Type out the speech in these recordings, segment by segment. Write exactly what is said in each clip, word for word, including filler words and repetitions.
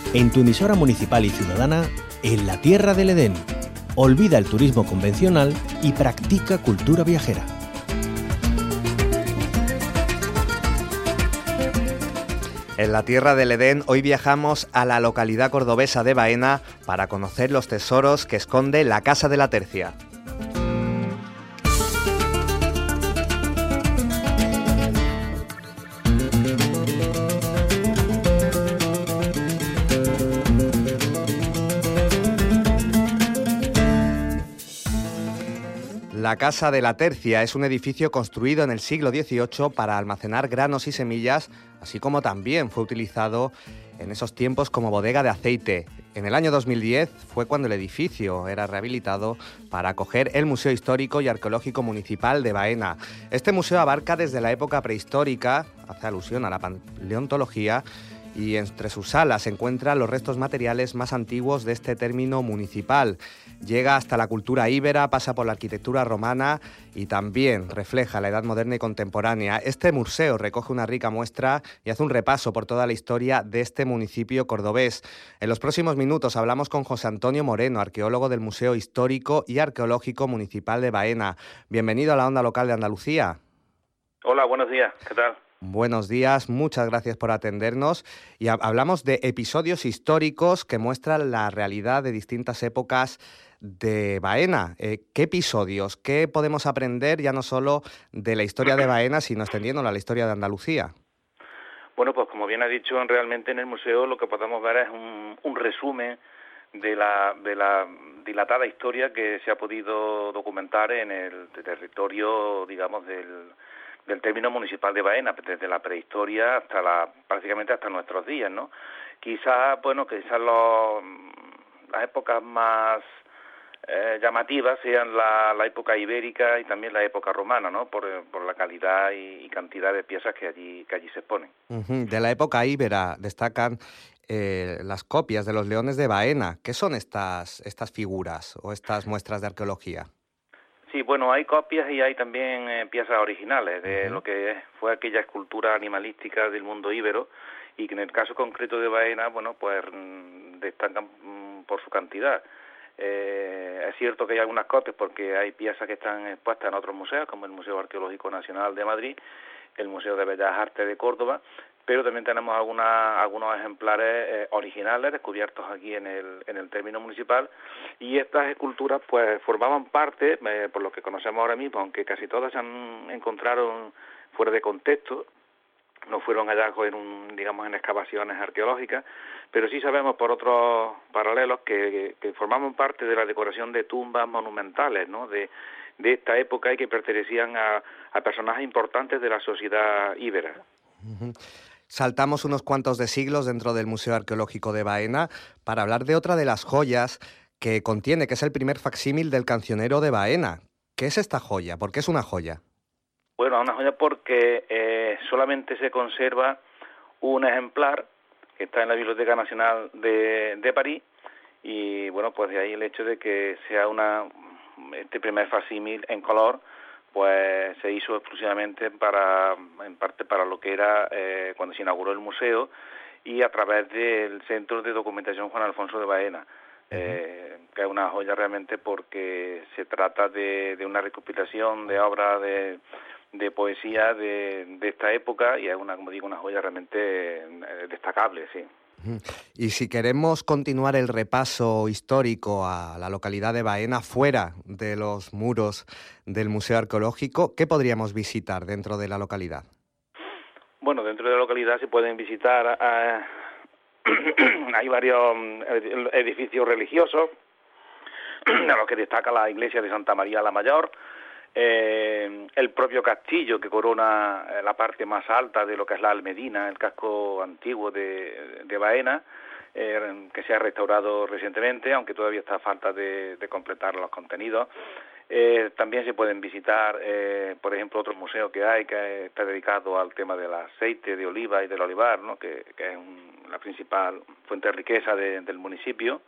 en tu emisora municipal y ciudadana, en la Tierra del Edén. Olvida el turismo convencional y practica cultura viajera. En la Tierra del Edén hoy viajamos a la localidad cordobesa de Baena para conocer los tesoros que esconde la Casa de la Tercia. La Casa de la Tercia es un edificio construido en el siglo dieciocho para almacenar granos y semillas, así como también fue utilizado en esos tiempos como bodega de aceite. En el año dos mil diez fue cuando el edificio era rehabilitado para acoger el Museo Histórico y Arqueológico Municipal de Baena. Este museo abarca desde la época prehistórica, hace alusión a la paleontología, y entre sus salas se encuentran los restos materiales más antiguos de este término municipal. Llega hasta la cultura íbera, pasa por la arquitectura romana y también refleja la edad moderna y contemporánea. Este museo recoge una rica muestra y hace un repaso por toda la historia de este municipio cordobés. En los próximos minutos hablamos con José Antonio Moreno, arqueólogo del Museo Histórico y Arqueológico Municipal de Baena. Bienvenido a la Onda Local de Andalucía. Hola, buenos días, ¿qué tal? Buenos días, muchas gracias por atendernos. Y hablamos de episodios históricos que muestran la realidad de distintas épocas de Baena. Eh, ¿Qué episodios? ¿Qué podemos aprender ya no solo de la historia de Baena, sino extendiéndola a la historia de Andalucía? Bueno, pues como bien ha dicho, realmente en el museo lo que podemos ver es un, un resumen de la, de la dilatada historia que se ha podido documentar en el territorio, digamos, del... del término municipal de Baena, desde la prehistoria hasta la prácticamente hasta nuestros días, ¿no? Quizás, bueno, quizás los, las épocas más eh, llamativas sean la, la época ibérica y también la época romana, ¿no? Por, por la calidad y, y cantidad de piezas que allí que allí se exponen. Uh-huh. De la época íbera destacan eh, las copias de los leones de Baena. ¿Qué son estas estas figuras o estas muestras de arqueología? Sí, bueno, hay copias y hay también eh, piezas originales de uh-huh. lo que fue aquella escultura animalística del mundo íbero y que en el caso concreto de Baena, bueno, pues destacan mm, por su cantidad. Eh, es cierto que hay algunas copias porque hay piezas que están expuestas en otros museos, como el Museo Arqueológico Nacional de Madrid, el Museo de Bellas Artes de Córdoba, pero también tenemos alguna, algunos ejemplares eh, originales descubiertos aquí en el, en el término municipal, y estas esculturas pues formaban parte, eh, por lo que conocemos ahora mismo, aunque casi todas se han encontraron fuera de contexto, no fueron hallazgos en un, digamos, en excavaciones arqueológicas, pero sí sabemos por otros paralelos que, que formaban parte de la decoración de tumbas monumentales, ¿no?, de, de esta época y que pertenecían a, a personajes importantes de la sociedad íbera. Uh-huh. Saltamos unos cuantos de siglos dentro del Museo Arqueológico de Baena para hablar de otra de las joyas que contiene, que es el primer facsímil del Cancionero de Baena. ¿Qué es esta joya? ¿Por qué es una joya? Bueno, una joya porque eh, solamente se conserva un ejemplar que está en la Biblioteca Nacional de, de París, y bueno, pues de ahí el hecho de que sea una este primer facsímil en color, pues se hizo exclusivamente para, en parte para lo que era eh, cuando se inauguró el museo y a través del Centro de Documentación Juan Alfonso de Baena, eh, que es una joya realmente porque se trata de, de una recopilación de obras de, de poesía de, de esta época, y es una, como digo, una joya realmente eh, destacable, sí. Y si queremos continuar el repaso histórico a la localidad de Baena fuera de los muros del Museo Arqueológico, ¿qué podríamos visitar dentro de la localidad? Bueno, dentro de la localidad se pueden visitar, eh, hay varios edificios religiosos, a los que destaca la iglesia de Santa María la Mayor, eh, el propio castillo que corona la parte más alta de lo que es la Almedina, el casco antiguo de, de Baena, eh, que se ha restaurado recientemente, aunque todavía está a falta de, de completar los contenidos. Eh, también se pueden visitar, eh, por ejemplo, otro museo que hay que está dedicado al tema del aceite de oliva y del olivar, ¿no?, que, que es un, la principal fuente de riqueza de, del municipio.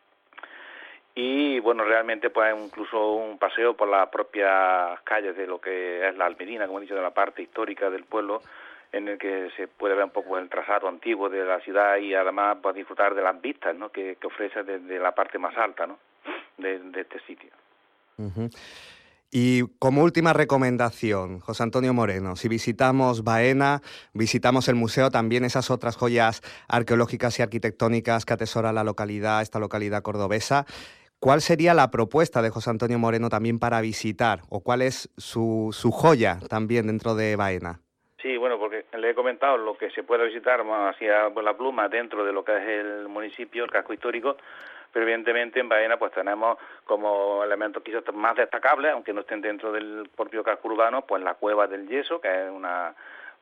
Y bueno, realmente pues incluso un paseo por las propias calles de lo que es la Almedina, como he dicho, de la parte histórica del pueblo, en el que se puede ver un poco el trazado antiguo de la ciudad y además pues, disfrutar de las vistas, ¿no?, que, que ofrece desde la parte más alta, ¿no?, de, de este sitio. Uh-huh. Y como última recomendación, José Antonio Moreno, si visitamos Baena, visitamos el museo, también esas otras joyas arqueológicas y arquitectónicas que atesora la localidad, esta localidad cordobesa, ¿cuál sería la propuesta de José Antonio Moreno también para visitar? ¿O cuál es su, su joya también dentro de Baena? Sí, bueno, porque le he comentado lo que se puede visitar hacia la pluma dentro de lo que es el municipio, el casco histórico, pero evidentemente en Baena pues tenemos como elementos quizás más destacables, aunque no estén dentro del propio casco urbano, pues la Cueva del Yeso, que es una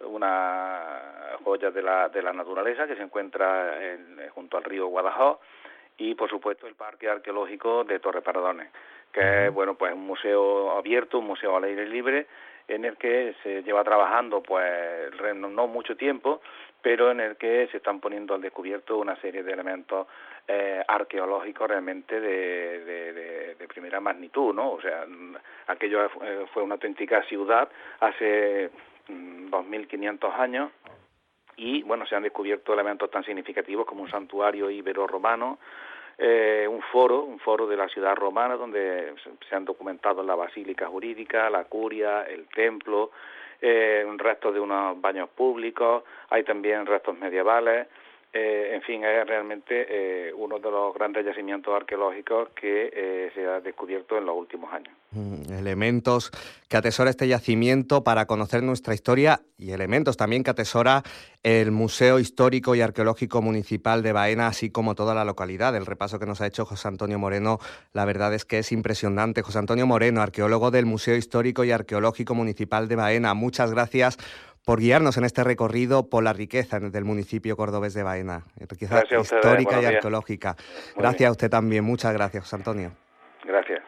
una joya de la de la naturaleza que se encuentra en, junto al río Guadalhorce, y por supuesto el Parque Arqueológico de Torre Pardones, que es bueno pues un museo abierto, un museo al aire libre, en el que se lleva trabajando pues no mucho tiempo, pero en el que se están poniendo al descubierto una serie de elementos eh, arqueológicos realmente de, de, de, de primera magnitud, ¿no? O sea, aquello fue una auténtica ciudad hace dos mil quinientos años, y bueno, se han descubierto elementos tan significativos como un santuario ibero-romano, Eh, un foro, un foro de la ciudad romana donde se han documentado la basílica jurídica, la curia, el templo, eh, restos de unos baños públicos, hay también restos medievales, eh, en fin, es realmente eh, uno de los grandes yacimientos arqueológicos que eh, se ha descubierto en los últimos años. Mm, elementos que atesora este yacimiento para conocer nuestra historia y elementos también que atesora el Museo Histórico y Arqueológico Municipal de Baena, así como toda la localidad. El repaso que nos ha hecho José Antonio Moreno, la verdad es que es impresionante. José Antonio Moreno, arqueólogo del Museo Histórico y Arqueológico Municipal de Baena, muchas gracias por guiarnos en este recorrido por la riqueza del municipio cordobés de Baena, riqueza histórica y arqueológica. Gracias a usted también, muchas gracias, José Antonio. Gracias.